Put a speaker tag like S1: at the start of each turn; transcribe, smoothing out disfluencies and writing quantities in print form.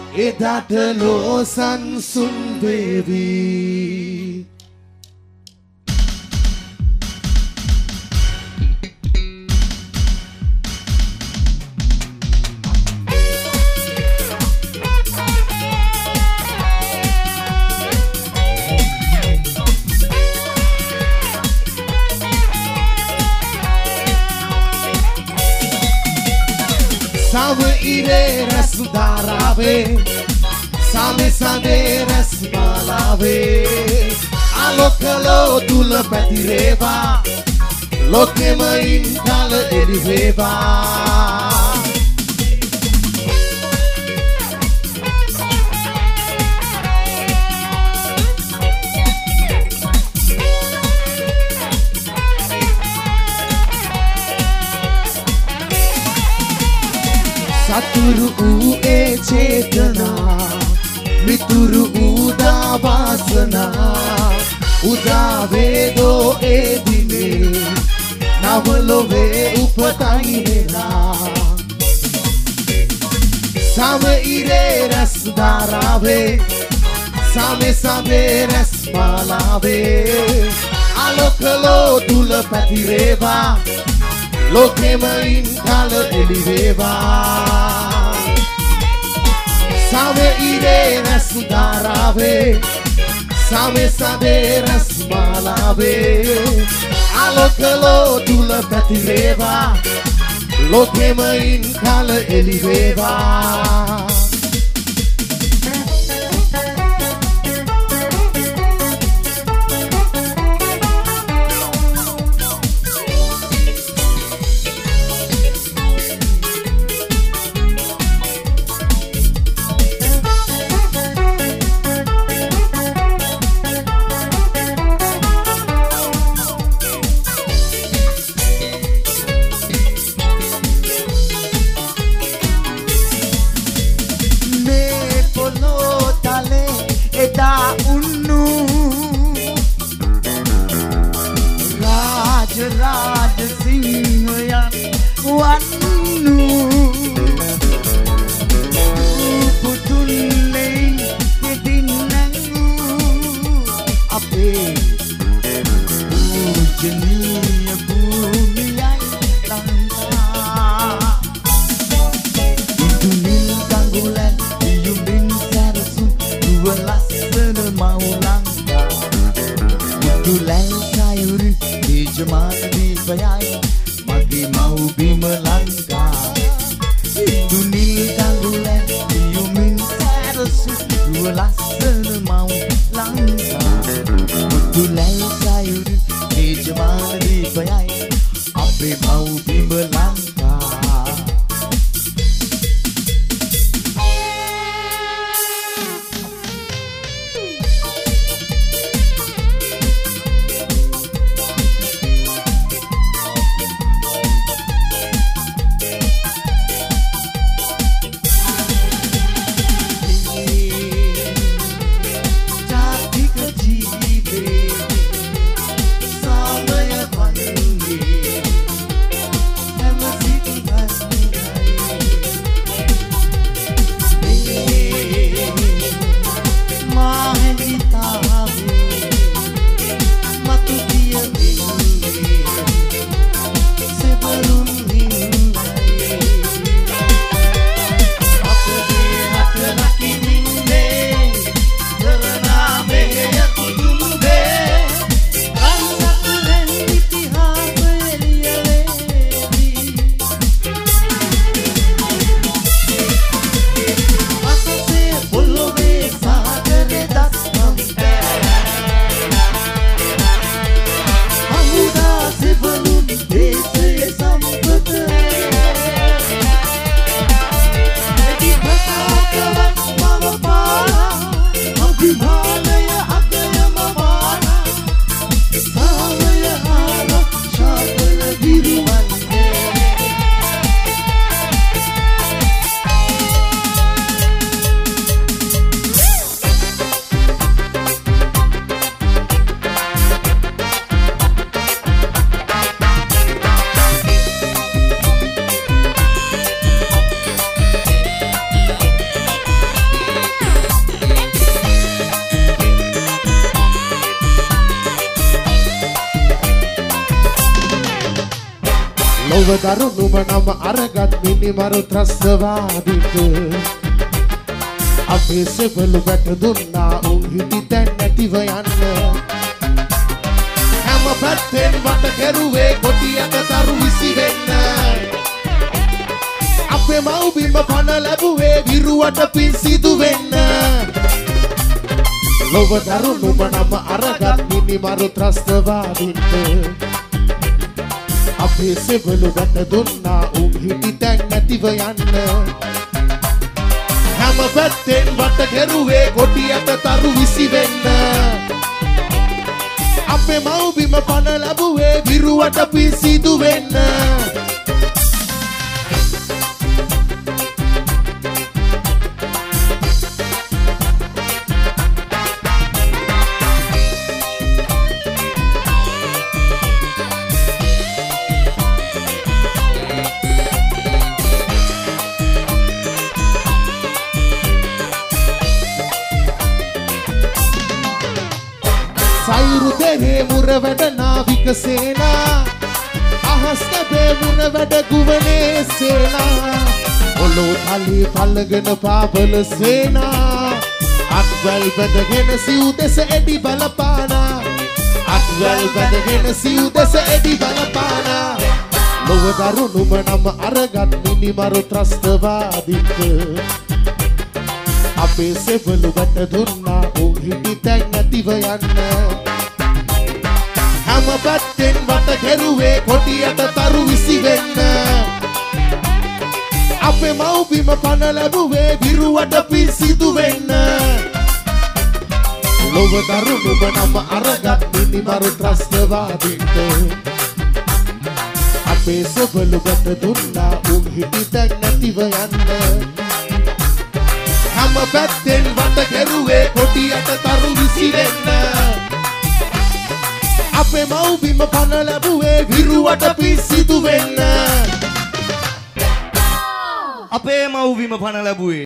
S1: එදාට ලෝ සංසුන් වේවි. Save ire rasudarawe, same sade rasmalave, alokalo tula patireva, lokema inkala eliveva. Saturu e chetana, mituru uda vasana, uda vedo e dine, navalove upatai vela. Same ire rasdarave, same same rasmalave, alokalo tula patireva, lokema inkala eliveva. Save ire rasdarave, same sade rasmalave, alokalo tula patireva, lokema inkala eliveva. ලොව දරුණුම නම අරගත් මිනිමරු ත්‍රස්තවාදීට අපේ සෙවලු වැට දුන්නා උන් හිටි තැන් නැතිව යන්න හැම පැත්තෙන් වට කෙරුවේ කොටියට තරු විසි වෙන්න අපේ මව්බිම පණ ලැබුවේ විරුවට පින් සිදු වෙන්න ලොව දරුණුම නම අරගත් මිනිමරු ත්‍රස්තවාදීට අපේ සෙවලු වැට දුන්නා උන් හිටි තැන් නැතිව යන්න හැම පැත්තෙන් වට කෙරුවේ කොටියට තරු විසි වෙන්න අපේ මව්බිම පණ ලැබුවේ විරුවට පින් සිදු වෙන්න සයිරු දෙරේ මුර වැඩ නාවික සේනා අහස් කැපේ මුර වැඩ ගුවනේ සේනා ඔලෝ තලී පල්ලගෙන පාබල සේනා අත්වැල් බැඳගෙන සිව් දෙස එඩි බලපානා අත්වැල් බැඳගෙන සිව් දෙස එඩි බලපානා ලොව දරුණුම නම අරගත් මිනිමරු ත්‍රස්තවාදීට අපේ සෙවලු වැට දුන්නා උන් හිටි තැන් නැතිව යන්න හැම පැත්තෙන් වට කෙරුවේ කොටියට තරු විසි වෙන්න අපේ මව්බිම පණ ලැබුවේ විරුවට පින් සිදු වෙන්න ලොව දරුණුම නම අරගත් මිනිමරු ත්‍රස්තවාදීට අපේ සෙවලු වැට දුන්නා උන් හිටි තැන් නැතිව යන්න හැම පැත්තෙන් වට කෙරුවේ කොටියට තරු විසි වෙන්න අපේ මව්බිම පණ ලැබුවේ විරුවට පින් සිදු වෙන්න
S2: අපේ මව්බිම පණ ලැබුවේ